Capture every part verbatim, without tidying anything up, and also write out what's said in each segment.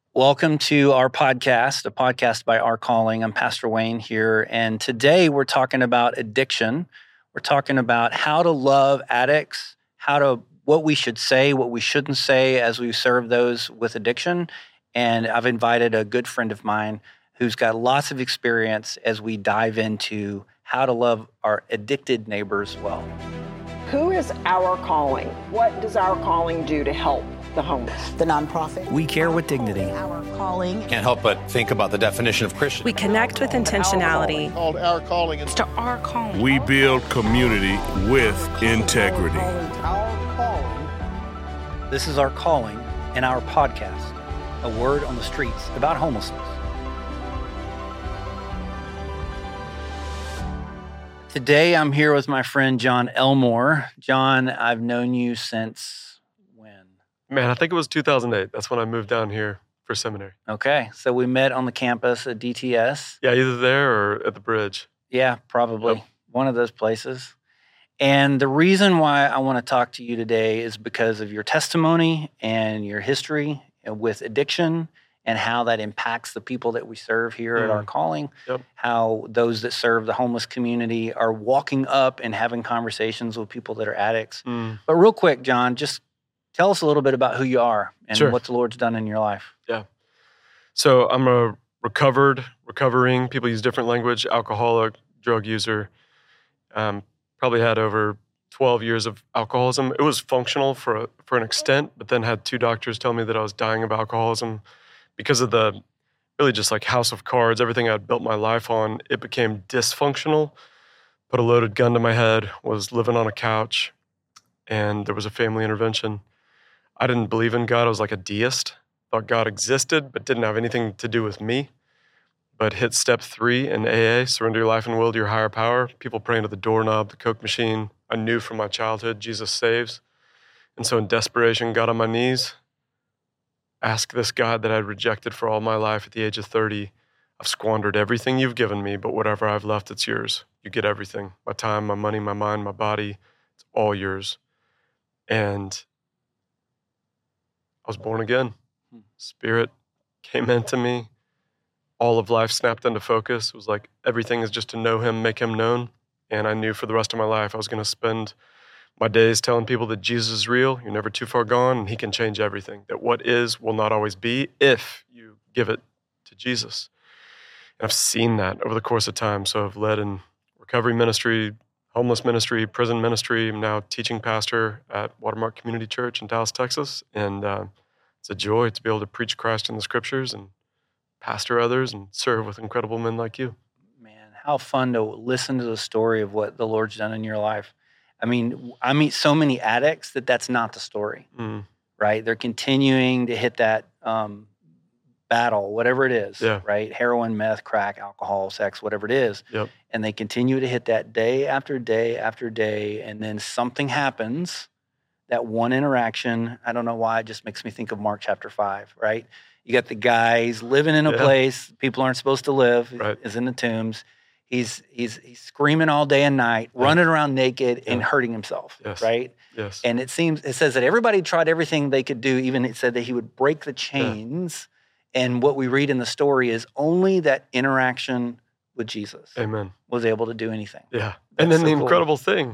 Welcome to our podcast, a podcast by Our Calling. I'm Pastor Wayne here, and today we're talking about addiction. We're talking about how to love addicts, how to what we should say, what we shouldn't say as we serve those with addiction. And I've invited a good friend of mine who's got lots of experience as we dive into how to love our addicted neighbors well. Who is Our Calling? What does Our Calling do to help the homeless? The nonprofit. We care with dignity. Our Calling. Can't help but think about the definition of Christian. We connect with intentionality. Called Our Calling. It's to Our Calling. We build community with integrity. Our Calling. This is Our Calling and our podcast, a word on the streets about homelessness. Today, I'm here with my friend, John Elmore. John, I've known you since when? Man, I think it was two thousand eight. That's when I moved down here for seminary. Okay, so we met on the campus at D T S. Yeah, either there or at the bridge. Yeah, probably. Yep. One of those places. And the reason why I want to talk to you today is because of your testimony and your history with addiction and how that impacts the people that we serve here mm. at Our Calling, yep. how those that serve the homeless community are walking up and having conversations with people that are addicts. Mm. But real quick, John, just tell us a little bit about who you are and sure. what the Lord's done in your life. Yeah. So I'm a recovered, recovering, people use different language, alcoholic, drug user. Um, probably had over twelve years of alcoholism. It was functional for a, for an extent, but then had two doctors tell me that I was dying of alcoholism. Because of the really just like house of cards, everything I'd built my life on, it became dysfunctional. Put a loaded gun to my head, was living on a couch, and there was a family intervention. I didn't believe in God. I was like a deist. Thought God existed, but didn't have anything to do with me. But hit step three in A A, surrender your life and will to your higher power. People praying to the doorknob, the Coke machine. I knew from my childhood, Jesus saves. And so in desperation, got on my knees, ask this God that I'd rejected for all my life at the age of thirty, I've squandered everything you've given me, but whatever I've left, it's yours. You get everything. My time, my money, my mind, my body, it's all yours. And I was born again. Spirit came into me. All of life snapped into focus. It was like everything is just to know him, make him known. And I knew for the rest of my life I was going to spend my days telling people that Jesus is real, you're never too far gone, and he can change everything. That what is will not always be if you give it to Jesus. And I've seen that over the course of time. So I've led in recovery ministry, homeless ministry, prison ministry. I'm now teaching pastor at Watermark Community Church in Dallas, Texas. And uh, it's a joy to be able to preach Christ in the scriptures and pastor others and serve with incredible men like you. Man, how fun to listen to the story of what the Lord's done in your life. I mean, I meet so many addicts that that's not the story, mm. right? They're continuing to hit that um, battle, whatever it is, yeah. right? Heroin, meth, crack, alcohol, sex, whatever it is. Yep. And they continue to hit that day after day after day. And then something happens, that one interaction. I don't know why, it just makes me think of Mark chapter five, right? You got the guy, he's living in a yeah. place people aren't supposed to live, right. is in the tombs. He's he's he's screaming all day and night, yeah. running around naked yeah. and hurting himself, yes. right? Yes. And it seems it says that everybody tried everything they could do. Even it said that he would break the chains. Yeah. And what we read in the story is only that interaction with Jesus, Amen, was able to do anything. Yeah. That's and then so the cool. incredible thing,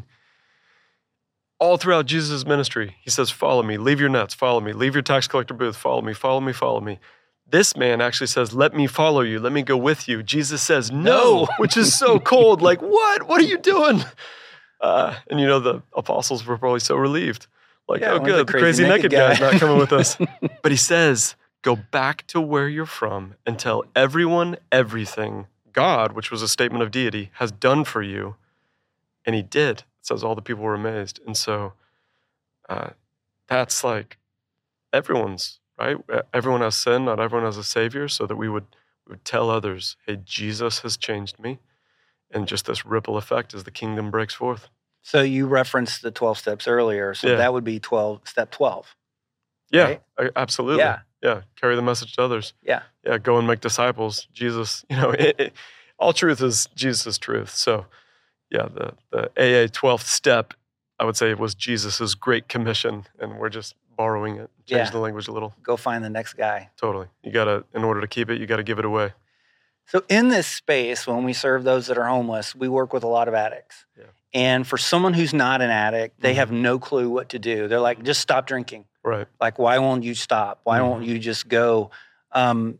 all throughout Jesus' ministry, he says, "Follow me. Leave your nets. Follow me. Leave your tax collector booth. Follow me. Follow me. Follow me." This man actually says, "Let me follow you. Let me go with you." Jesus says, "No,", no. which is so cold. Like, what? What are you doing? Uh, and you know, the apostles were probably so relieved. Like, yeah, oh, good. The crazy, crazy naked, naked guy. guy's not coming with us. But he says, go back to where you're from and tell everyone everything God, which was a statement of deity, has done for you. And he did. It says all the people were amazed. And so uh, that's like everyone's, right? Everyone has sin, not everyone has a savior, so that we would, we would tell others, hey, Jesus has changed me. And just this ripple effect as the kingdom breaks forth. So you referenced the twelve steps earlier, so yeah. that would be twelve, step twelve. Yeah, right? I, absolutely. Yeah. Yeah, carry the message to others. Yeah. Yeah, go and make disciples. Jesus, you know, it, it, all truth is Jesus' truth. So yeah, the, the A A twelfth step, I would say, was Jesus's great commission, and we're just borrowing it, change Yeah. the language a little. Go find the next guy. Totally. You got to, in order to keep it, you got to give it away. So in this space, when we serve those that are homeless, we work with a lot of addicts. Yeah. And for someone who's not an addict, they Mhm. have no clue what to do. They're like, just stop drinking. Right. Like, why won't you stop? Why Mhm. won't you just go? Um,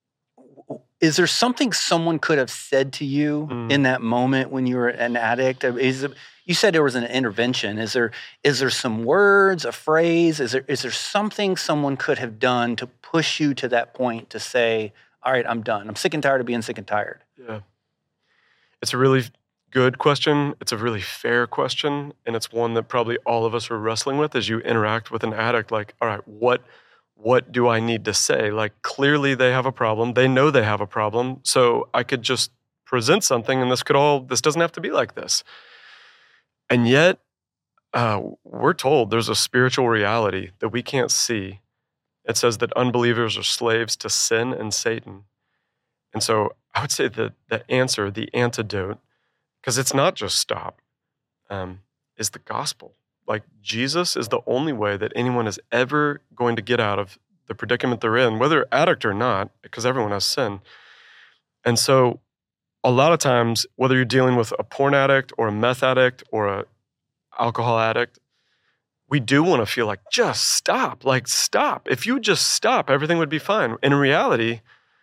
w- is there something someone could have said to you Mm. in that moment when you were an addict? Is it, you said there was an intervention. Is there is there some words, a phrase? Is there is there something someone could have done to push you to that point to say, all right, I'm done. I'm sick and tired of being sick and tired. Yeah. It's a really good question. It's a really fair question. And it's one that probably all of us are wrestling with as you interact with an addict. Like, all right, what what do I need to say? Like, clearly they have a problem. They know they have a problem. So I could just present something and this could all, this doesn't have to be like this. And yet, uh, we're told there's a spiritual reality that we can't see. It says that unbelievers are slaves to sin and Satan. And so I would say that the answer, the antidote, because it's not just stop, um, is the gospel. Like, Jesus is the only way that anyone is ever going to get out of the predicament they're in, whether addict or not, because everyone has sin. And so a lot of times, whether you're dealing with a porn addict or a meth addict or a alcohol addict, we do want to feel like, just stop, like stop. If you just stop, everything would be fine. In reality,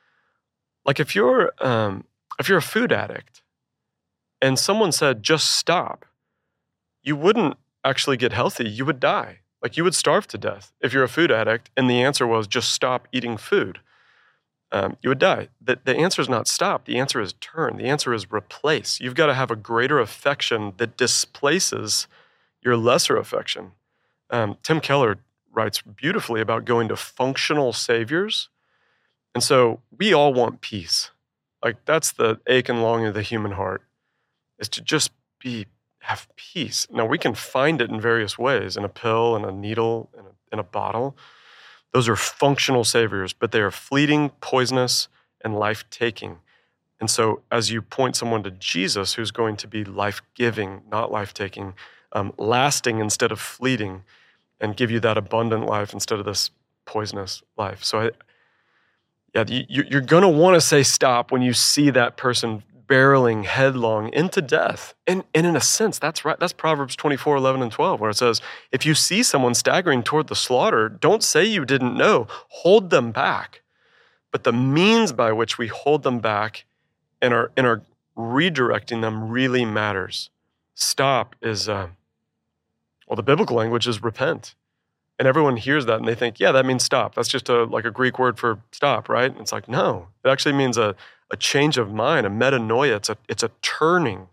like if you're um, if you're a food addict and someone said, just stop, you wouldn't actually get healthy. You would die. Like you would starve to death if you're a food addict and the answer was just stop eating food. Um, you would die. The, the answer is not stop. The answer is turn. The answer is replace. You've got to have a greater affection that displaces your lesser affection. Um, Tim Keller writes beautifully about going to functional saviors. And so we all want peace. Like that's the ache and longing of the human heart, is to just be have peace. Now we can find it in various ways, in a pill, in a needle, in a, in a bottle. Those are functional saviors, but they are fleeting, poisonous, and life-taking. And so as you point someone to Jesus, who's going to be life-giving, not life-taking, um, lasting instead of fleeting, and give you that abundant life instead of this poisonous life. So I, yeah, you, you're going to want to say stop when you see that person barreling headlong into death. And, and in a sense, that's right. That's Proverbs twenty-four, eleven, and twelve, where it says, if you see someone staggering toward the slaughter, don't say you didn't know. Hold them back. But the means by which we hold them back and are, and are redirecting them really matters. Stop is, uh, well, the biblical language is repent. And everyone hears that and they think, yeah, that means stop. That's just a like a Greek word for stop, right? And it's like, no, it actually means a, a change of mind, a metanoia. It's a, it's a turning.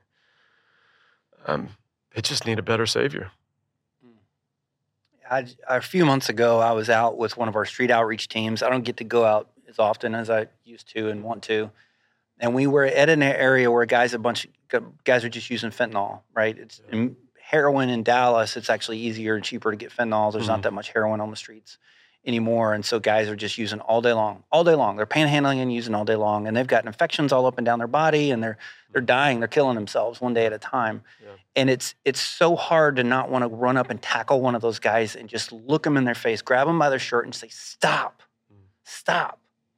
Um, they just need a better savior. I, a few months ago, I was out with one of our street outreach teams. I don't get to go out as often as I used to and want to. And we were at an area where guys, a bunch of guys are just using fentanyl, right? It's Yeah. in heroin in Dallas. It's actually easier and cheaper to get fentanyl. There's Mhm. not that much heroin on the streets anymore. And so guys are just using all day long, all day long. They're panhandling and using all day long. And they've got infections all up and down their body and they're they're dying. They're killing themselves one day at a time. Yeah. And it's it's so hard to not want to run up and tackle one of those guys and just look them in their face, grab them by their shirt and say, stop, Mm. stop.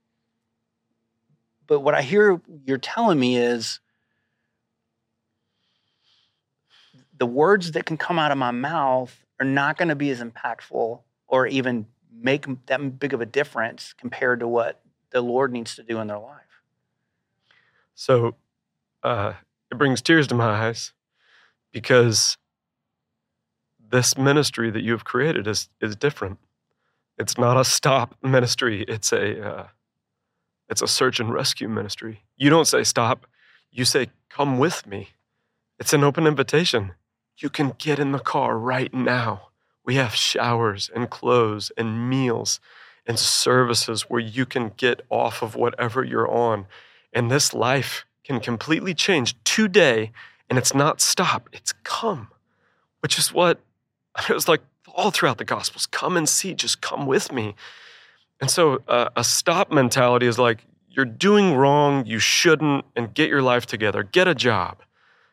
But what I hear you're telling me is the words that can come out of my mouth are not going to be as impactful or even make that big of a difference compared to what the Lord needs to do in their life. So uh, it brings tears to my eyes because this ministry that you have created is is different. It's not a stop ministry. It's a uh, it's a search and rescue ministry. You don't say stop. You say, come with me. It's an open invitation. You can get in the car right now. We have showers and clothes and meals and services where you can get off of whatever you're on. And this life can completely change today. And it's not stop, it's come, which is what it was like all throughout the Gospels. Come and see, just come with me. And so uh, a stop mentality is like, you're doing wrong, you shouldn't, and get your life together, get a job.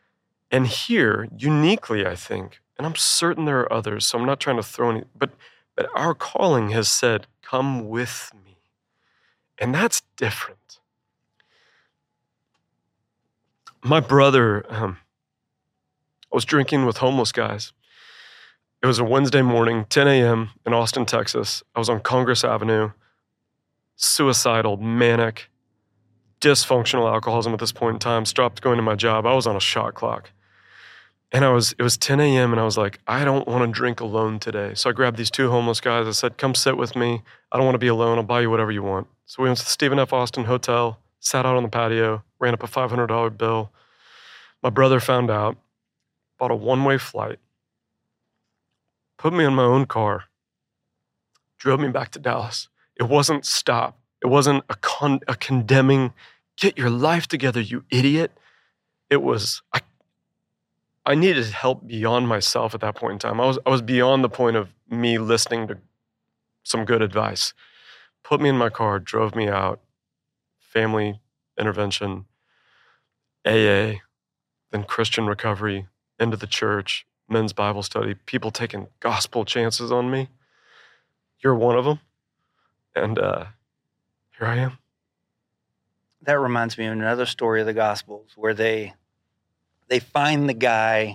And here, uniquely, I think, and I'm certain there are others, so I'm not trying to throw any, but But our calling has said, come with me. And that's different. My brother, um, I was drinking with homeless guys. It was a Wednesday morning, ten a.m. in Austin, Texas. I was on Congress Avenue, suicidal, manic, dysfunctional alcoholism at this point in time, stopped going to my job. I was on a shot clock. And I was, it was ten a.m. and I was like, I don't want to drink alone today. So I grabbed these two homeless guys. I said, come sit with me. I don't want to be alone. I'll buy you whatever you want. So we went to the Stephen F. Austin Hotel, sat out on the patio, ran up a five hundred dollars bill. My brother found out, bought a one-way flight, put me in my own car, drove me back to Dallas. It wasn't stop. It wasn't a, con- a condemning, get your life together, you idiot. It was, I I needed help beyond myself at that point in time. I was I was beyond the point of me listening to some good advice. Put me in my car, drove me out, family intervention, A A, then Christian recovery, into the church, men's Bible study, people taking gospel chances on me. You're one of them. And uh, here I am. That reminds me of another story of the Gospels where they they find the guy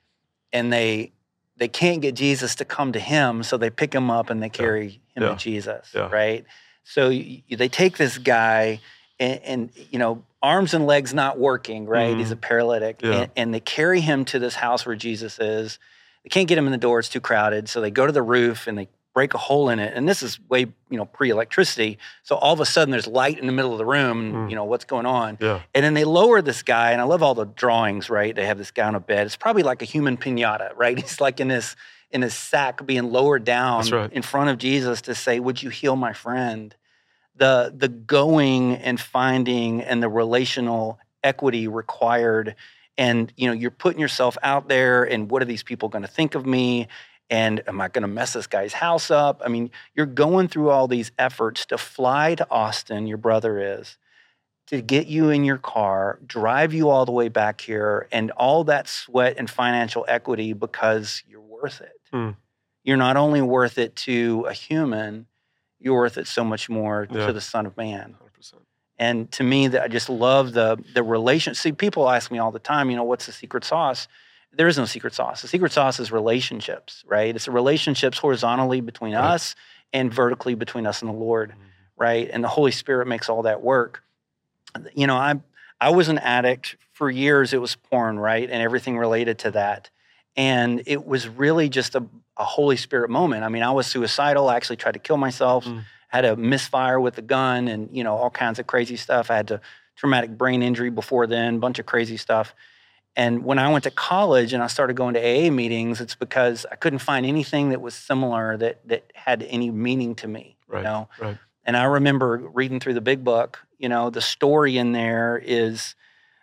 and they they can't get Jesus to come to him, so they pick him up and they carry yeah. him yeah. to Jesus, yeah. right? So you, they take this guy and, and, you know, arms and legs not working, right? Mm-hmm. He's a paralytic. Yeah. And, and they carry him to this house where Jesus is. They can't get him in the door. It's too crowded. So they go to the roof and they break a hole in it. And this is way, you know, pre-electricity. So all of a sudden there's light in the middle of the room and, mm. you know, what's going on? Yeah. And then they lower this guy, and I love all the drawings, right? They have this guy on a bed. It's probably like a human piñata, right? He's like in this, in his sack being lowered down right. in front of Jesus to say, would you heal my friend? The, the going and finding and the relational equity required. And, you know, you're putting yourself out there, and what are these people going to think of me? And am I going to mess this guy's house up? I mean, you're going through all these efforts to fly to Austin, your brother is, to get you in your car, drive you all the way back here, and all that sweat and financial equity because you're worth it. Mm. You're not only worth it to a human, you're worth it so much more yeah. to the Son of Man. one hundred percent. And to me, that I just love the the relation. See, people ask me all the time, you know, what's the secret sauce? There is no secret sauce. The secret sauce is relationships, right? It's the relationships horizontally between right. us and vertically between us and the Lord, mm-hmm. right? And the Holy Spirit makes all that work. You know, I I was an addict for years. It was porn, right? And everything related to that. And it was really just a, a Holy Spirit moment. I mean, I was suicidal. I actually tried to kill myself. Mm. Had a misfire with a gun and, you know, all kinds of crazy stuff. I had a traumatic brain injury before then, a bunch of crazy stuff. And when I went to college and I started going to A A meetings, it's because I couldn't find anything that was similar that that had any meaning to me, right. you know? Right. And I remember reading through the big book, you know, the story in there is,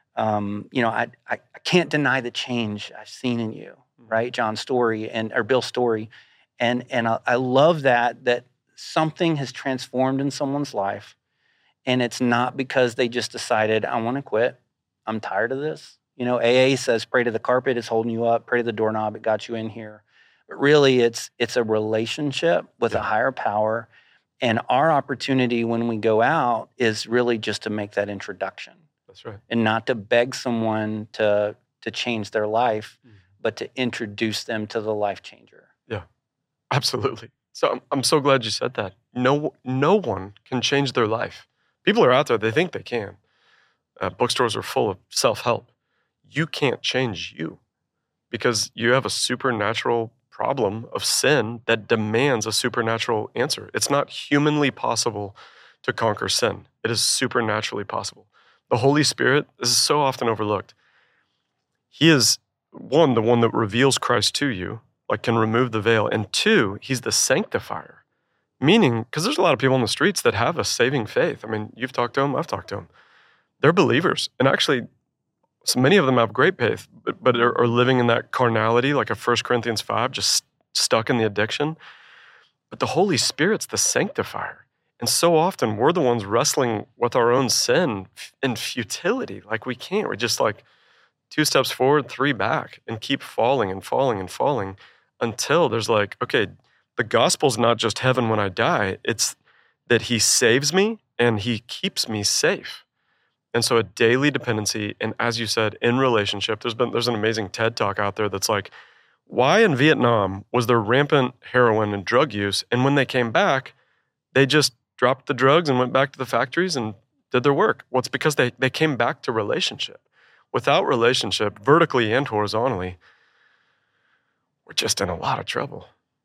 um, you know, I, I I can't deny the change I've seen in you, right? John's story and or Bill's story. And and I, I love that, that something has transformed in someone's life. And it's not because they just decided, I want to quit. I'm tired of this. You know, A A says, pray to the carpet, it's holding you up. Pray to the doorknob, it got you in here. But really, it's it's a relationship with yeah. a higher power. And our opportunity when we go out is really just to make that introduction. That's right. And not to beg someone to to change their life, mm. but to introduce them to the life changer. Yeah, absolutely. So I'm, I'm so glad you said that. No, no one can change their life. People are out there, they think they can. Uh, bookstores are full of self-help. You can't change you because you have a supernatural problem of sin that demands a supernatural answer. It's not humanly possible to conquer sin. It is supernaturally possible. The Holy Spirit, this is so often overlooked. He is, one, the one that reveals Christ to you, like can remove the veil. And two, he's the sanctifier. Meaning, because there's a lot of people on the streets that have a saving faith. I mean, you've talked to them, I've talked to them. They're believers. And actually, so many of them have great faith, but, but are, are living in that carnality, like a First Corinthians five, just stuck in the addiction. But the Holy Spirit's the sanctifier. And so often we're the ones wrestling with our own sin in futility. Like we can't. We're just like two steps forward, three back, and keep falling and falling and falling until there's like, okay, the gospel's not just heaven when I die, it's that he saves me and he keeps me safe. And so a daily dependency, and as you said, in relationship, there's been there's an amazing TED Talk out there that's like, why in Vietnam was there rampant heroin and drug use? And when they came back, they just dropped the drugs and went back to the factories and did their work. Well, it's because they, they came back to relationship. Without relationship, vertically and horizontally, we're just in a lot of trouble.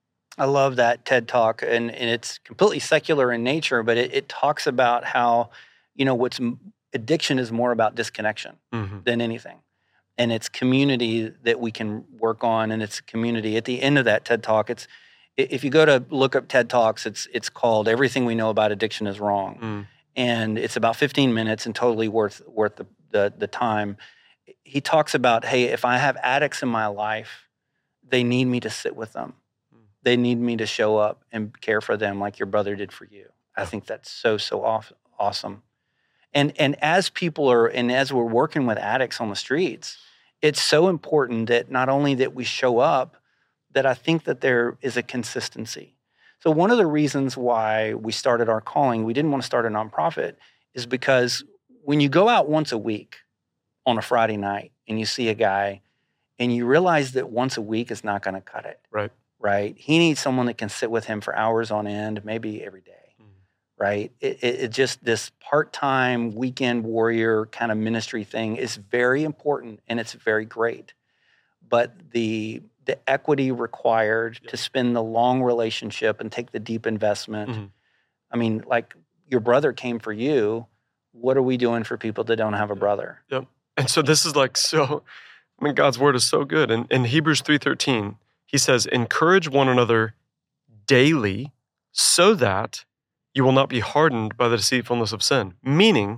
I love that TED Talk, and, and it's completely secular in nature, but it, it talks about how, you know, what's addiction is more about disconnection mm-hmm. than anything. And it's community that we can work on, and it's community. At the end of that TED Talk, it's if you go to look up TED Talks, it's it's called Everything We Know About Addiction is Wrong. Mm. And it's about fifteen minutes and totally worth worth the, the the time. He talks about, hey, if I have addicts in my life, they need me to sit with them. Mm. They need me to show up and care for them like your brother did for you. I think that's so, so off, awesome. And and as people are, and as we're working with addicts on the streets, it's so important that not only that we show up, that I think that there is a consistency. So one of the reasons why we started Our Calling, we didn't want to start a nonprofit, is because when you go out once a week on a Friday night and you see a guy and you realize that once a week is not going to cut it. Right. Right. He needs someone that can sit with him for hours on end, maybe every day. Right? It, it, it just, this part-time weekend warrior kind of ministry thing is very important, and it's very great. But the the equity required yep. to spend the long relationship and take the deep investment, mm-hmm. I mean, like your brother came for you. What are we doing for people that don't have a brother? Yep. And so this is like so, I mean, God's word is so good. And in Hebrews three thirteen, he says, encourage one another daily so that you will not be hardened by the deceitfulness of sin. Meaning,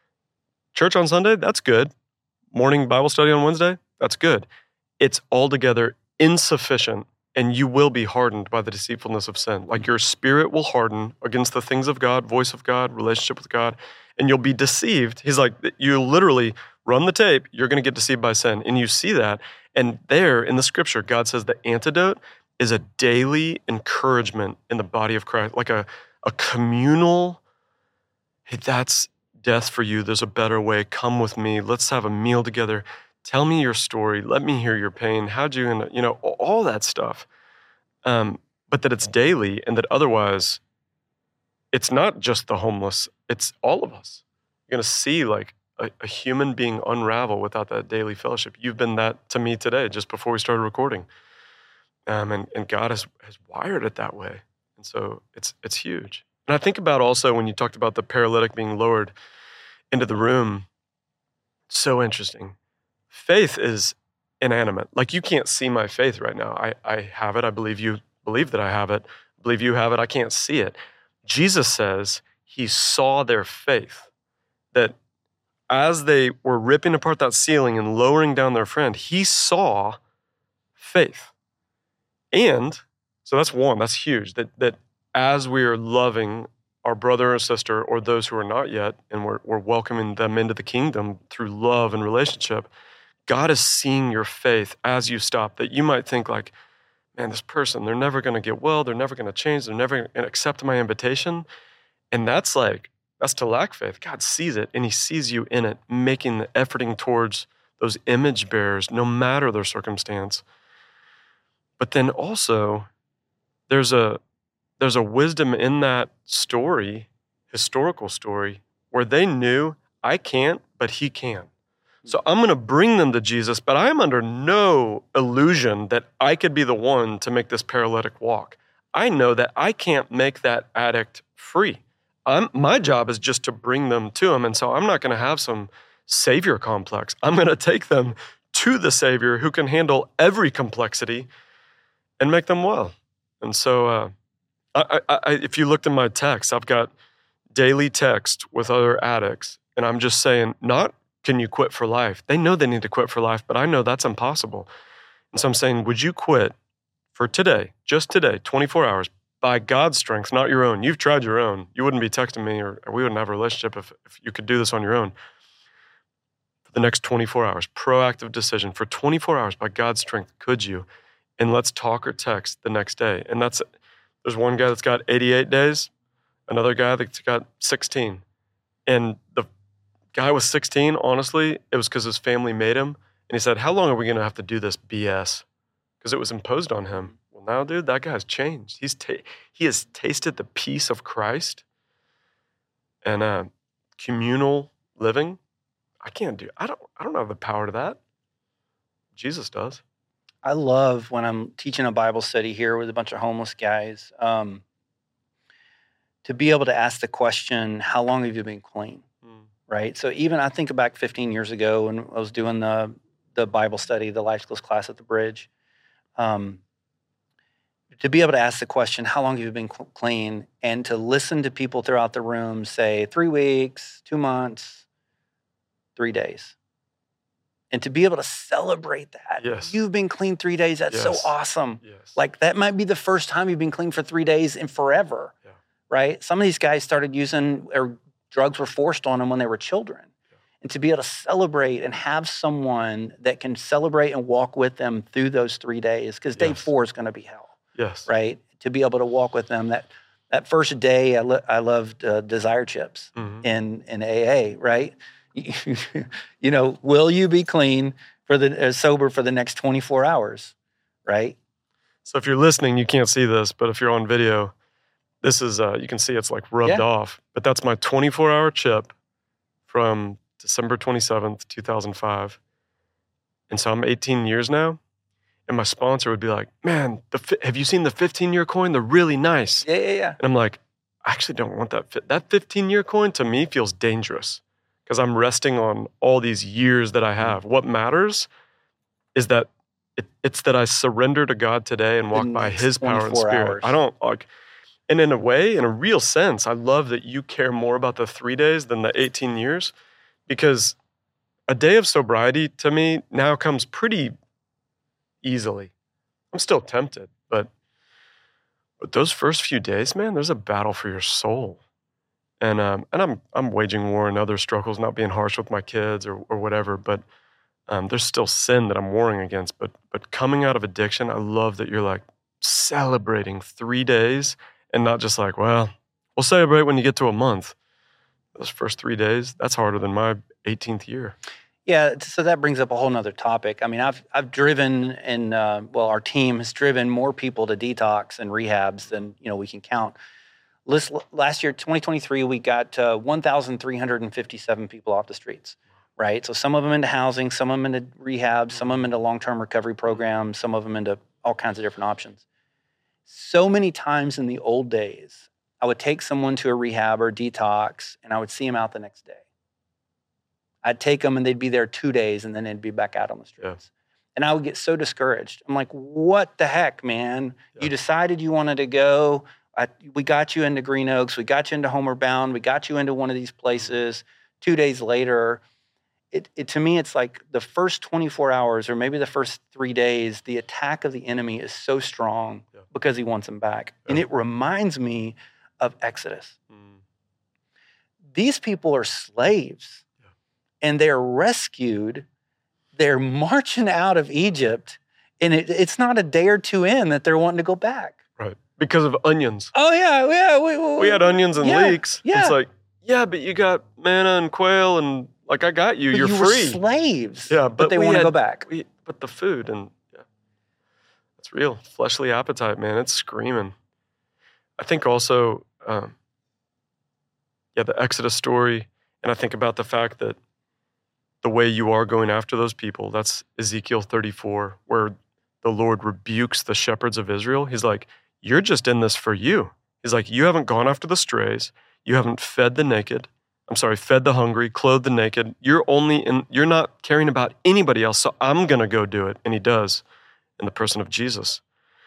church on Sunday, that's good. Morning Bible study on Wednesday, that's good. It's altogether insufficient, and you will be hardened by the deceitfulness of sin. Like your spirit will harden against the things of God, voice of God, relationship with God, and you'll be deceived. He's like, you literally run the tape, you're going to get deceived by sin. And you see that. And there in the scripture, God says the antidote is a daily encouragement in the body of Christ, like a A communal, hey, that's death for you. There's a better way. Come with me. Let's have a meal together. Tell me your story. Let me hear your pain. How'd you, end up, you know, all that stuff. Um, but that it's daily, and that otherwise, it's not just the homeless. It's all of us. You're going to see like a, a human being unravel without that daily fellowship. You've been that to me today, just before we started recording. Um, and, and God has, has wired it that way. And so it's it's huge. And I think about also when you talked about the paralytic being lowered into the room, so interesting. Faith is inanimate. Like you can't see my faith right now. I, I have it. I believe you believe that I have it. I believe you have it. I can't see it. Jesus says he saw their faith. That as they were ripping apart that ceiling and lowering down their friend, he saw faith. And so that's one, that's huge, that that as we are loving our brother or sister or those who are not yet, and we're, we're welcoming them into the kingdom through love and relationship, God is seeing your faith as you stop, that you might think like, man, this person, they're never going to get well, they're never going to change, they're never going to accept my invitation. And that's like, that's to lack faith. God sees it, and he sees you in it, making the efforting towards those image bearers, no matter their circumstance. But then also, There's a there's a wisdom in that story, historical story, where they knew I can't, but he can. So I'm going to bring them to Jesus, but I'm under no illusion that I could be the one to make this paralytic walk. I know that I can't make that addict free. I'm, my job is just to bring them to him, and so I'm not going to have some savior complex. I'm going to take them to the Savior who can handle every complexity and make them well. And so uh, I, I, I, if you looked in my text, I've got daily text with other addicts, and I'm just saying, not can you quit for life? They know they need to quit for life, but I know that's impossible. And so I'm saying, would you quit for today, just today, twenty-four hours, by God's strength, not your own? You've tried your own. You wouldn't be texting me, or, or we wouldn't have a relationship if, if you could do this on your own. For the next twenty-four hours, proactive decision. For twenty-four hours, by God's strength, could you? And let's talk or text the next day. And that's There's one guy that's got eighty-eight days, another guy that's got sixteen. And the guy with sixteen, honestly, it was because his family made him. And he said, how long are we going to have to do this B S? Because it was imposed on him. Well, now, dude, that guy's changed. He's ta- He has tasted the peace of Christ and uh, communal living. I can't do, I don't, I don't have the power to that. Jesus does. I love when I'm teaching a Bible study here with a bunch of homeless guys, um, to be able to ask the question, how long have you been clean? Mm. Right? So even I think back fifteen years ago when I was doing the the Bible study, the life skills class at the Bridge, um, to be able to ask the question, how long have you been cl- clean? And to listen to people throughout the room say three weeks, two months, three days. And to be able to celebrate that. Yes. You've been clean three days. That's yes. so awesome. Yes. Like that might be the first time you've been clean for three days in forever, yeah. right? Some of these guys started using, or drugs were forced on them when they were children. Yeah. And to be able to celebrate and have someone that can celebrate and walk with them through those three days, because day yes. four is going to be hell. Yes. Right? To be able to walk with them. That that first day, I, lo- I loved uh, Desire Chips mm-hmm. in, in A A, right? You know, will you be clean for the uh, sober for the next twenty-four hours, right? So if you're listening, you can't see this, but if you're on video, this is, uh, you can see it's like rubbed yeah. off. But that's my twenty-four hour chip from December twenty-seventh, two thousand five. And so I'm eighteen years now. And my sponsor would be like, man, the have you seen the fifteen-year coin? They're really nice. Yeah, yeah, yeah. And I'm like, I actually don't want that. That fifteen-year coin to me feels dangerous because I'm resting on all these years that I have. What matters is that it, it's that I surrender to God today and walk by His power and Spirit. Hours. I don't like, and in a way, in a real sense, I love that you care more about the three days than the eighteen years, because a day of sobriety to me now comes pretty easily. I'm still tempted, but but those first few days, man, there's a battle for your soul. And um, and I'm I'm waging war in other struggles, not being harsh with my kids or or whatever, but um, there's still sin that I'm warring against. But but coming out of addiction, I love that you're like celebrating three days and not just like, well, we'll celebrate when you get to a month. Those first three days, that's harder than my eighteenth year. Yeah, so that brings up a whole nother topic. I mean, I've I've driven and uh, well, our team has driven more people to detox and rehabs than you know we can count. List, last year, twenty twenty-three, we got uh, one thousand three hundred fifty-seven people off the streets, right? So some of them into housing, some of them into rehab, some of them into long-term recovery programs, some of them into all kinds of different options. So many times in the old days, I would take someone to a rehab or detox, and I would see them out the next day. I'd take them and they'd be there two days and then they'd be back out on the streets. Yeah. And I would get so discouraged. I'm like, what the heck, man? Yeah. You decided you wanted to go. I, we got you into Green Oaks. We got you into Homeward Bound. We got you into one of these places. Two days later, it, it to me, it's like the first twenty-four hours or maybe the first three days, the attack of the enemy is so strong yeah. because he wants them back. Yeah. And it reminds me of Exodus. Mm. These people are slaves. And they're rescued, they're marching out of Egypt, and it, it's not a day or two in that they're wanting to go back. Right, because of onions. Oh, yeah, yeah. We, we, we had onions and yeah, leeks. Yeah. It's like, yeah, but you got manna and quail, and like, I got you, but you're you free. Were slaves, yeah, but, but they want to go back. We, but the food, and yeah, it's real. Fleshly appetite, man, it's screaming. I think also, um, yeah, the Exodus story, and I think about the fact that the way you are going after those people, that's Ezekiel thirty-four, where the Lord rebukes the shepherds of Israel. He's like, you're just in this for you. He's like, you haven't gone after the strays. You haven't fed the naked. I'm sorry, fed the hungry, clothed the naked. You're only in, you're not caring about anybody else, so I'm going to go do it. And he does in the person of Jesus.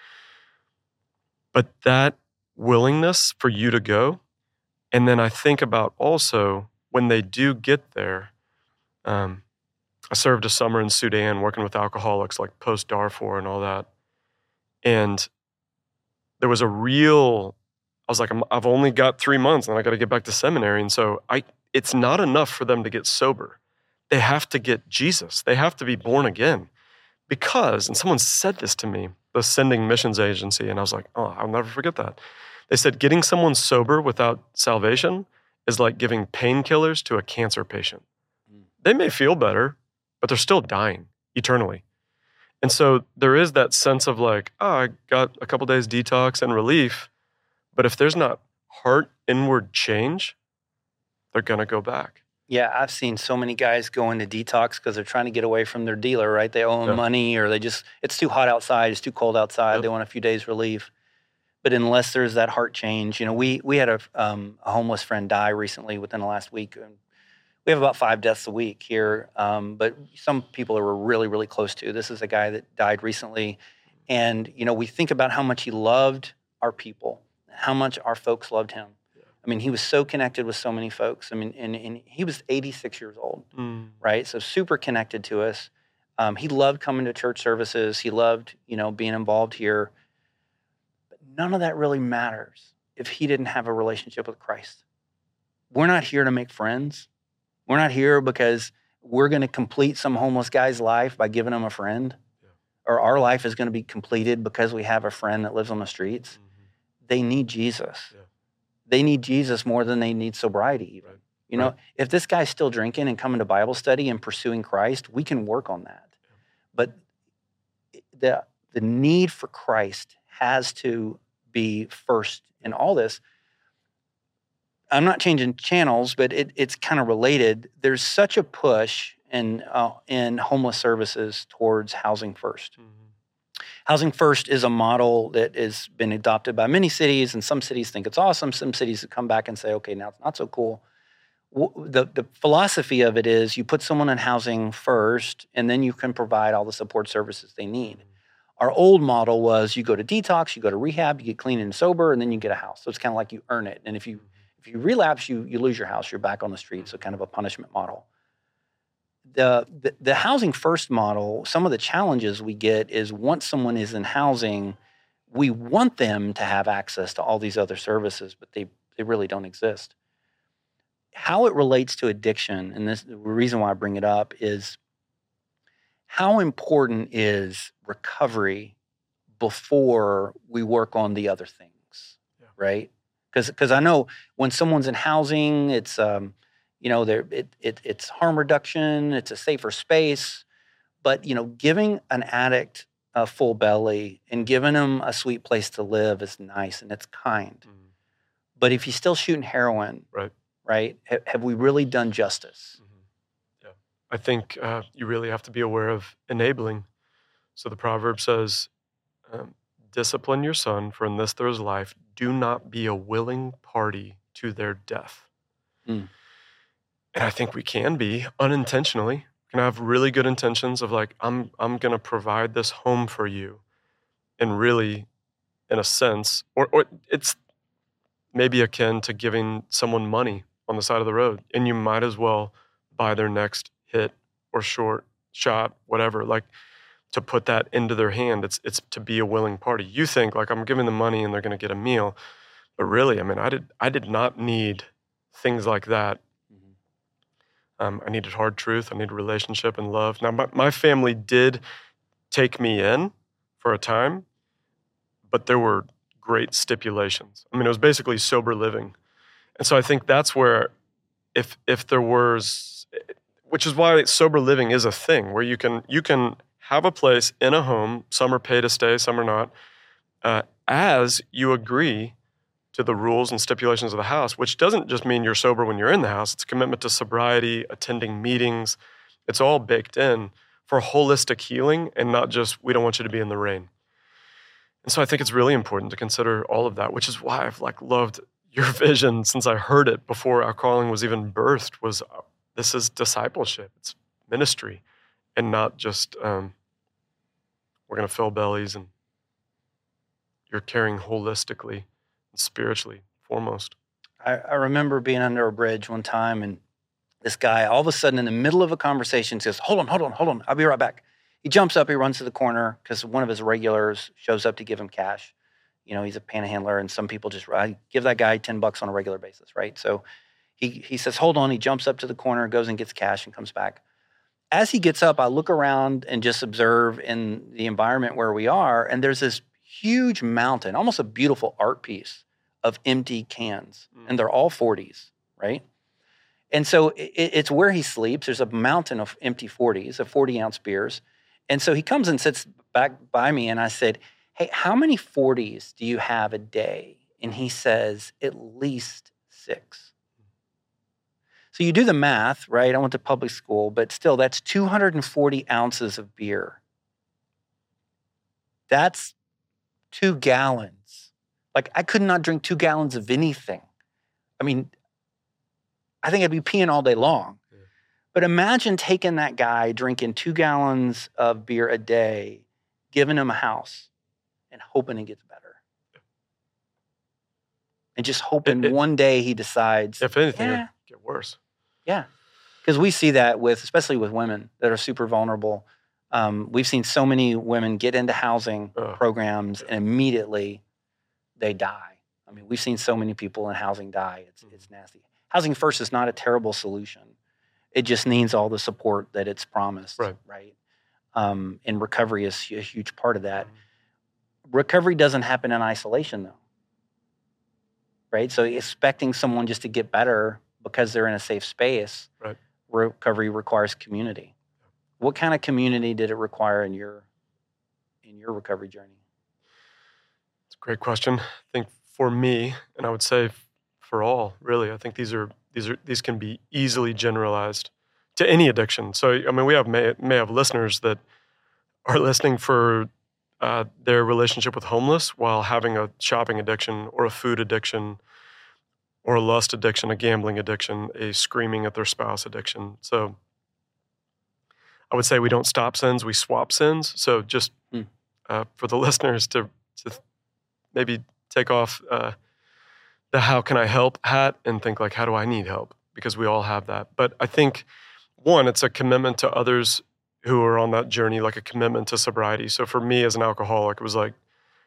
But that willingness for you to go, and then I think about also when they do get there, Um, I served a summer in Sudan working with alcoholics like post-Darfur and all that. And there was a real, I was like, I'm, I've only got three months and I got to get back to seminary. And so I, it's not enough for them to get sober. They have to get Jesus. They have to be born again. Because, and someone said this to me, the Sending Missions Agency, and I was like, oh, I'll never forget that. They said getting someone sober without salvation is like giving painkillers to a cancer patient. They may feel better, but they're still dying eternally. And so there is that sense of like, oh, I got a couple days detox and relief, but if there's not heart inward change, they're going to go back. Yeah, I've seen so many guys go into detox because they're trying to get away from their dealer, right? They owe them Yeah. money, or they just, it's too hot outside, it's too cold outside, Yep. they want a few days relief. But unless there's that heart change, you know, we we had a, um, a homeless friend die recently within the last week. And we have about five deaths a week here, um, but some people that we're really, really close to. This is a guy that died recently. And, you know, we think about how much he loved our people, how much our folks loved him. I mean, he was so connected with so many folks. I mean, and, and he was eighty-six years old, Mm. right? So super connected to us. Um, he loved coming to church services. He loved, you know, being involved here. But none of that really matters if he didn't have a relationship with Christ. We're not here to make friends. We're not here because we're going to complete some homeless guy's life by giving him a friend. Yeah. Or our life is going to be completed because we have a friend that lives on the streets. Mm-hmm. They need Jesus. Yeah. They need Jesus more than they need sobriety even. Right. You know, Right. if this guy's still drinking and coming to Bible study and pursuing Christ, we can work on that. But the the need for Christ has to be first in all this. I'm not changing channels, but it, it's kind of related. There's such a push in uh, in homeless services towards housing first. Mm-hmm. Housing First is a model that has been adopted by many cities, and some cities think it's awesome. Some cities have come back and say, okay, now it's not so cool. The, the philosophy of it is you put someone in housing first, and then you can provide all the support services they need. Our old model was you go to detox, you go to rehab, you get clean and sober, and then you get a house. So it's kind of like you earn it. And if you if you relapse, you you lose your house, you're back on the street, so kind of a punishment model. The, the the housing first model, some of the challenges we get is once someone is in housing, we want them to have access to all these other services, but they, they really don't exist. How it relates to addiction, and this the reason why I bring it up is how important is recovery before we work on the other things, Yeah. right? Because because I know when someone's in housing, it's um, you know, there it, it it's harm reduction, it's a safer space, but you know, giving an addict a full belly and giving them a sweet place to live is nice and it's kind. Mm-hmm. But if you're still shooting heroin, Right. right, ha- have we really done justice? Mm-hmm. Yeah. I think uh, you really have to be aware of enabling. So the proverb says, um, discipline your son, for in this there is life. Do not be a willing party to their death. Mm. And I think we can be unintentionally. We can have really good intentions of like, I'm I'm gonna provide this home for you. And really, in a sense, or, or it's maybe akin to giving someone money on the side of the road. And you might as well buy their next hit or short shot, whatever, like to put that into their hand. It's it's to be a willing party. You think like I'm giving them money and they're gonna get a meal. But really, I mean, I did I did not need things like that. Um, I needed hard truth. I needed relationship and love. Now, my, my family did take me in for a time, but there were great stipulations. I mean, it was basically sober living. And so I think that's where, if if there was, which is why sober living is a thing, where you can you can have a place in a home, some are pay to stay, some are not, uh, as you agree to the rules and stipulations of the house, which doesn't just mean you're sober when you're in the house. It's a commitment to sobriety, attending meetings. It's all baked in for holistic healing and not just, we don't want you to be in the rain. And so I think it's really important to consider all of that, which is why I've like loved your vision since I heard it before Our Calling was even birthed, was uh, this is discipleship. It's ministry and not just, um, we're going to fill bellies, and you're caring holistically, spiritually foremost. I, I remember being under a bridge one time, and this guy, all of a sudden in the middle of a conversation, says, hold on, hold on, hold on, I'll be right back. He jumps up, he runs to the corner because one of his regulars shows up to give him cash. You know, he's a panhandler, and some people just I give that guy ten bucks on a regular basis, right? So he he says, hold on, he jumps up to the corner, goes and gets cash and comes back. as he gets up, I look around and just observe in the environment where we are, and there's this huge mountain, almost a beautiful art piece of empty cans, mm. and they're all forties, right? And so it, it's where he sleeps. There's a mountain of empty forties, of forty-ounce beers. And so he comes and sits back by me, and I said, hey, how many forties do you have a day? And he says, at least six. So you do the math, right? I went to public school, but still, that's two hundred forty ounces of beer. That's two gallons. Like, I could not drink two gallons of anything. I mean, I think I'd be peeing all day long. Yeah. But imagine taking that guy drinking two gallons of beer a day, giving him a house, and hoping he gets better. Yeah. And just hoping it, it, one day he decides. If anything, yeah, it'll get worse. Yeah. Because we see that with, especially with women that are super vulnerable. Um, we've seen so many women get into housing uh, programs and immediately they die. I mean, we've seen so many people in housing die. It's mm-hmm. it's nasty. Housing First is not a terrible solution. It just needs all the support that it's promised, right? right? Um, and recovery is a huge part of that. Mm-hmm. Recovery doesn't happen in isolation, though, right? So expecting someone just to get better because they're in a safe space, right. recovery requires community. What kind of community did it require in your in your recovery journey? It's a great question. I think for me, and I would say for all, really, I think these are these are these can be easily generalized to any addiction. So, I mean, we have may may have listeners that are listening for uh, their relationship with homeless while having a shopping addiction or a food addiction, or a lust addiction, a gambling addiction, a screaming at their spouse addiction. So I would say we don't stop sins, we swap sins. So just mm. uh, for the listeners to, to maybe take off uh, the how can I help hat and think like, how do I need help? Because we all have that. But I think, one, it's a commitment to others who are on that journey, like a commitment to sobriety. So for me as an alcoholic, it was like,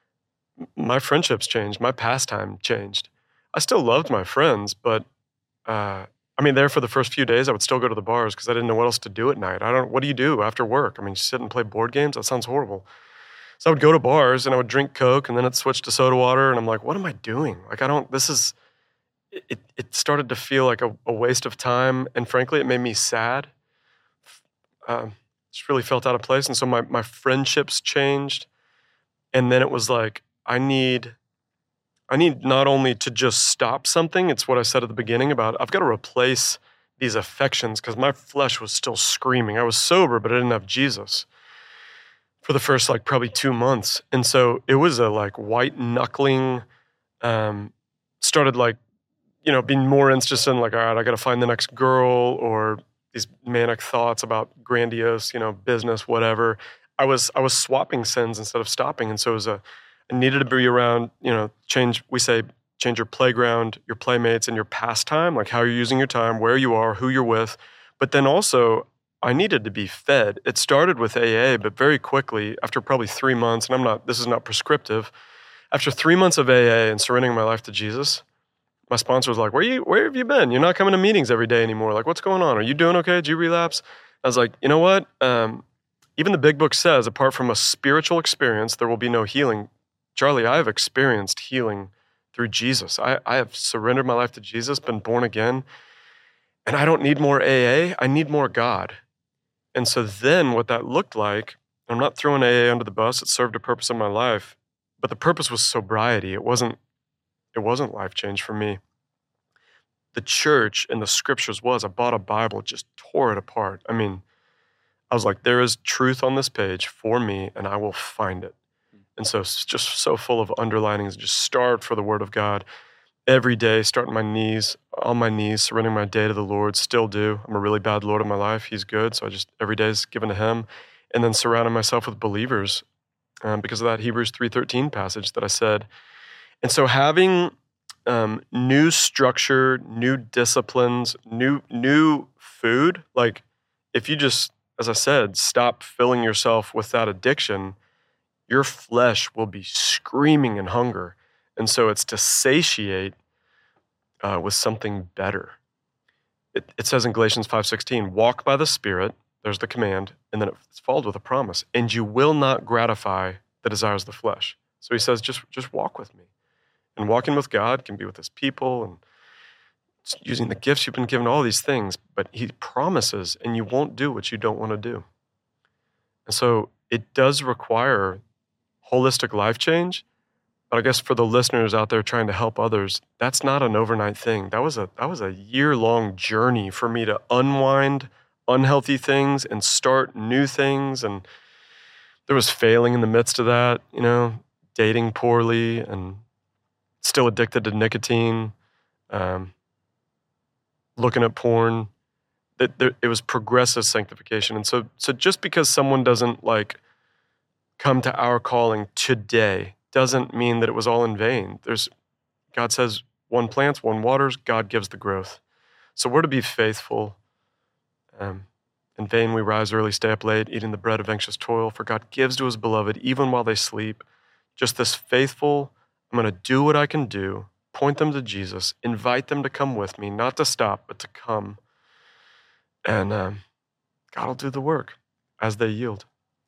my friendships changed, my pastime changed. I still loved my friends, but uh, I mean, there for the first few days, I would still go to the bars because I didn't know what else to do at night. I don't. What do you do after work? I mean, sit and play board games? That sounds horrible. So I would go to bars and I would drink Coke, and then it switched to soda water, and I'm like, what am I doing? Like, I don't. This is. It. It started to feel like a, a waste of time, and frankly, it made me sad. Um, just really felt out of place, and so my my friendships changed, and then it was like, I need. I need not only to just stop something, it's what I said at the beginning about I've got to replace these affections because my flesh was still screaming. I was sober, but I didn't have Jesus for the first like probably two months. And so it was a like white knuckling, um, started like, you know, being more interested in like, all right, I got to find the next girl or these manic thoughts about grandiose, you know, business, whatever. I was, I was swapping sins instead of stopping. And so it was a, I needed to be around, you know, change, we say, change your playground, your playmates, and your pastime, like how you're using your time, where you are, who you're with. But then also, I needed to be fed. It started with A A, but very quickly, after probably three months, and I'm not, this is not prescriptive, after three months of A A and surrendering my life to Jesus, my sponsor was like, where you, where have you been? You're not coming to meetings every day anymore. Like, what's going on? Are you doing okay? Did you relapse? I was like, you know what? Um, even the big book says, apart from a spiritual experience, there will be no healing. Charlie, I have experienced healing through Jesus. I, I have surrendered my life to Jesus, been born again, and I don't need more A A. I need more God. And so then what that looked like, I'm not throwing A A under the bus. It served a purpose in my life, but the purpose was sobriety. It wasn't, it wasn't life change for me. The church and the scriptures was, I bought a Bible, just tore it apart. I mean, I was like, there is truth on this page for me, and I will find it. And so it's just so full of underlinings, just starved for the word of God. Every day, starting my knees, on my knees, surrendering my day to the Lord, still do. I'm a really bad Lord in my life. He's good, so I just, every day is given to him. And then surrounding myself with believers um, because of that Hebrews three thirteen passage that I said. And so having um, new structure, new disciplines, new new food, like if you just, as I said, stop filling yourself with that addiction, your flesh will be screaming in hunger. And so it's to satiate uh, with something better. It, it says in Galatians five sixteen, walk by the Spirit, there's the command, and then it's followed with a promise. And you will not gratify the desires of the flesh. So he says, just, just walk with me. And walking with God can be with his people and using the gifts you've been given, all these things. But he promises, and you won't do what you don't want to do. And so it does require holistic life change. But I guess for the listeners out there trying to help others, that's not an overnight thing. That was a that was a year-long journey for me to unwind unhealthy things and start new things. And there was failing in the midst of that, you know, dating poorly and still addicted to nicotine, um, looking at porn. It, it was progressive sanctification. And so, so just because someone doesn't like come to our calling today doesn't mean that it was all in vain. There's, God says, one plants, one waters, God gives the growth. So we're to be faithful. Um, in vain we rise early, stay up late, eating the bread of anxious toil, for God gives to his beloved even while they sleep. Just this faithful, I'm going to do what I can do, point them to Jesus, invite them to come with me, not to stop, but to come. And um, God will do the work as they yield.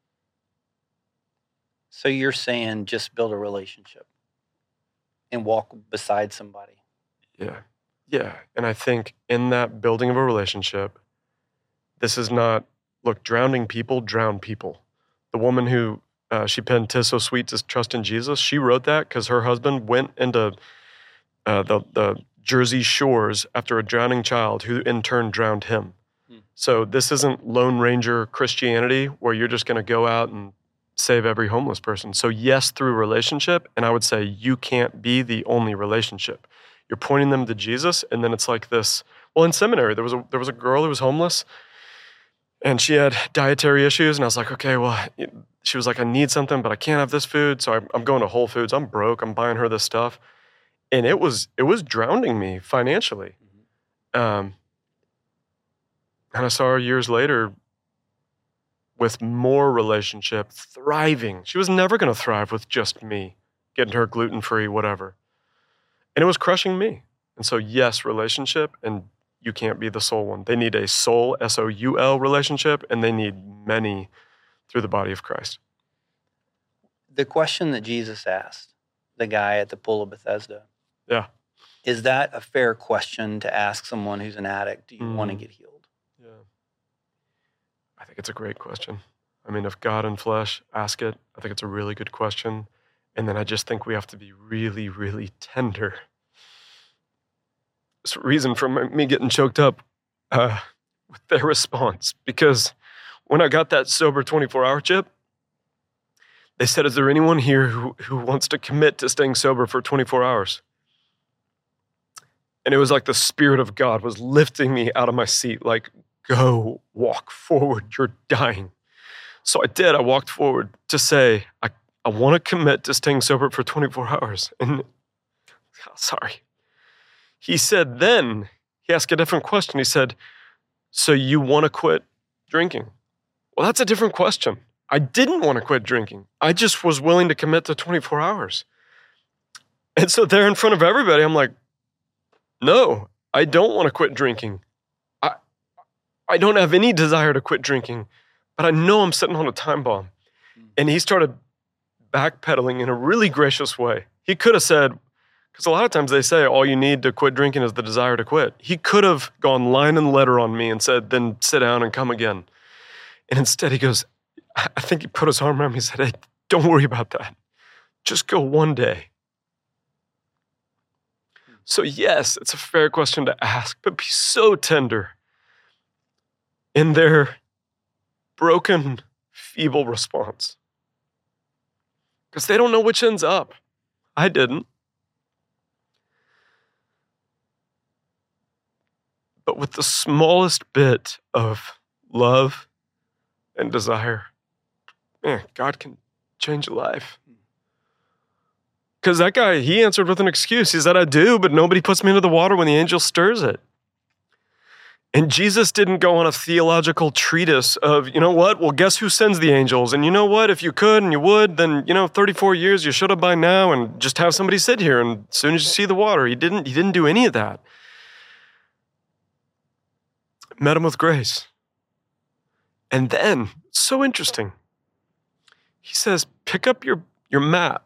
So you're saying just build a relationship and walk beside somebody. Yeah. Yeah. And I think in that building of a relationship, this is not, look, drowning people drown people. The woman who, uh, she penned "'Tis So Sweet to Trust in Jesus," she wrote that because her husband went into uh, the, the Jersey shores after a drowning child who in turn drowned him. Hmm. So this isn't Lone Ranger Christianity where you're just going to go out and save every homeless person. So yes, through relationship, and I would say you can't be the only relationship. You're pointing them to Jesus, and then it's like this. Well, in seminary, there was a there was a girl who was homeless, and she had dietary issues, and I was like, okay, well, she was like, I need something, but I can't have this food, so I'm going to Whole Foods. I'm broke. I'm buying her this stuff, and it was it was drowning me financially. Mm-hmm. Um, and I saw her years later with more relationship, thriving. She was never going to thrive with just me, getting her gluten-free, whatever. And it was crushing me. And so, yes, relationship, and you can't be the sole one. They need a soul, S O U L relationship, and they need many through the body of Christ. The question that Jesus asked the guy at the pool of Bethesda, yeah, is that a fair question to ask someone who's an addict? Do you mm. want to get healed? I think it's a great question. I mean, if God in flesh, ask it. I think it's a really good question. And then I just think we have to be really, really tender. It's a reason for me getting choked up uh, with their response. Because when I got that sober twenty-four hour chip, they said, is there anyone here who, who wants to commit to staying sober for twenty-four hours? And it was like the Spirit of God was lifting me out of my seat, like, go, walk forward, you're dying. So I did, I walked forward to say, I, I want to commit to staying sober for twenty-four hours. And, oh, sorry. He said then, he asked a different question. He said, so you want to quit drinking? Well, that's a different question. I didn't want to quit drinking. I just was willing to commit to twenty-four hours. And so there in front of everybody, I'm like, no, I don't want to quit drinking. I don't have any desire to quit drinking, but I know I'm sitting on a time bomb. And he started backpedaling in a really gracious way. He could have said, because a lot of times they say all you need to quit drinking is the desire to quit. He could have gone line and letter on me and said, then sit down and come again. And instead he goes, I think he put his arm around me and said, hey, don't worry about that. Just go one day. So yes, it's a fair question to ask, but be so tender in their broken, feeble response. Because they don't know which end's up. I didn't. But with the smallest bit of love and desire, man, God can change a life. Because that guy, he answered with an excuse. He said, I do, but nobody puts me into the water when the angel stirs it. And Jesus didn't go on a theological treatise of, you know what, well, guess who sends the angels? And you know what, if you could and you would, then, you know, thirty-four years, you should have by now, and just have somebody sit here, and as soon as you see the water, he didn't, he didn't do any of that. Met him with grace. And then, so interesting, he says, pick up your, your mat.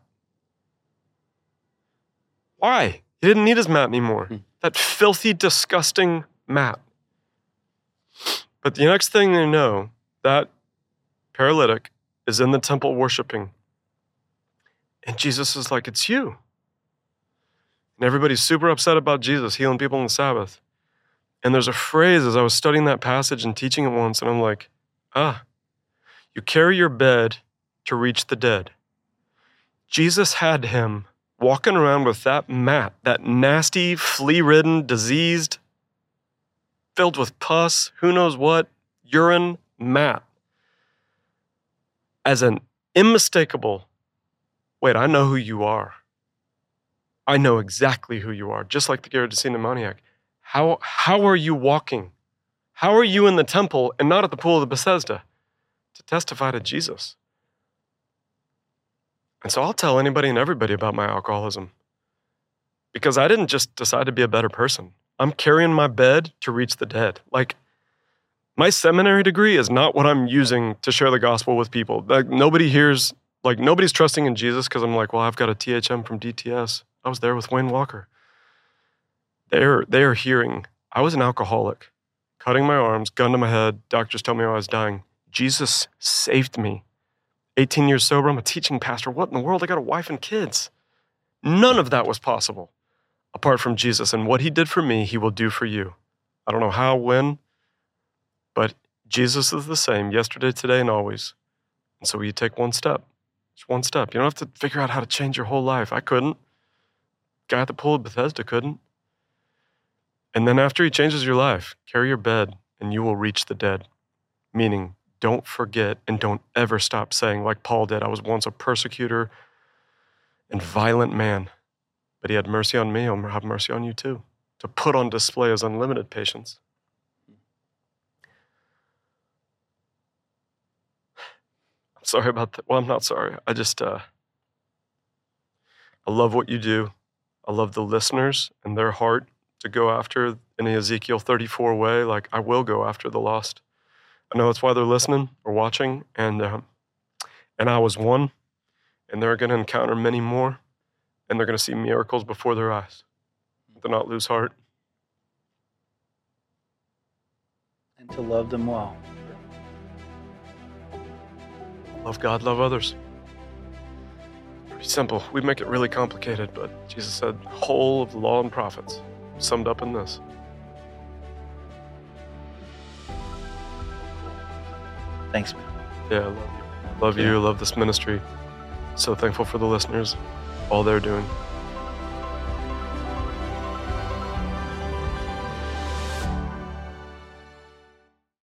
Why? He didn't need his mat anymore. Hmm. That filthy, disgusting mat. But the next thing they know, that paralytic is in the temple worshiping. And Jesus is like, it's you. And everybody's super upset about Jesus healing people on the Sabbath. And there's a phrase as I was studying that passage and teaching it once, and I'm like, ah, you carry your bed to reach the dead. Jesus had him walking around with that mat, that nasty, flea-ridden, diseased, filled with pus, who knows what, urine mat, as an unmistakable, wait, I know who you are. I know exactly who you are, just like the Gerasene demoniac. How, how are you walking? How are you in the temple and not at the pool of Bethesda to testify to Jesus? And so I'll tell anybody and everybody about my alcoholism, because I didn't just decide to be a better person. I'm carrying my bed to reach the dead. Like, my seminary degree is not what I'm using to share the gospel with people. Like, nobody hears, like, nobody's trusting in Jesus because I'm like, well, I've got a T H M from D T S. I was there with Wayne Walker. They're, they're hearing, I was an alcoholic, cutting my arms, gun to my head, doctors tell me I was dying. Jesus saved me. eighteen years sober, I'm a teaching pastor. What in the world? I got a wife and kids. None of that was possible apart from Jesus. And what he did for me, he will do for you. I don't know how, when, but Jesus is the same yesterday, today, and always. And so you take one step, just one step. You don't have to figure out how to change your whole life. I couldn't. Guy at the pool of Bethesda couldn't. And then after he changes your life, carry your bed and you will reach the dead. Meaning, don't forget and don't ever stop saying, like Paul did, I was once a persecutor and violent man, but he had mercy on me, I'll have mercy on you too. To put on display his unlimited patience. I'm sorry about that. Well, I'm not sorry. I just, uh, I love what you do. I love the listeners and their heart to go after in the Ezekiel thirty-four way. Like, I will go after the lost. I know that's why they're listening or watching, and um, and I was one, and they're going to encounter many more, and they're going to see miracles before their eyes. They'll not lose heart. And to love them well. Love God, love others. Pretty simple. We make it really complicated, but Jesus said, whole of the law and prophets, summed up in this. Thanks, man. Yeah, I love you. Love you, love this ministry. So thankful for the listeners, all they're doing.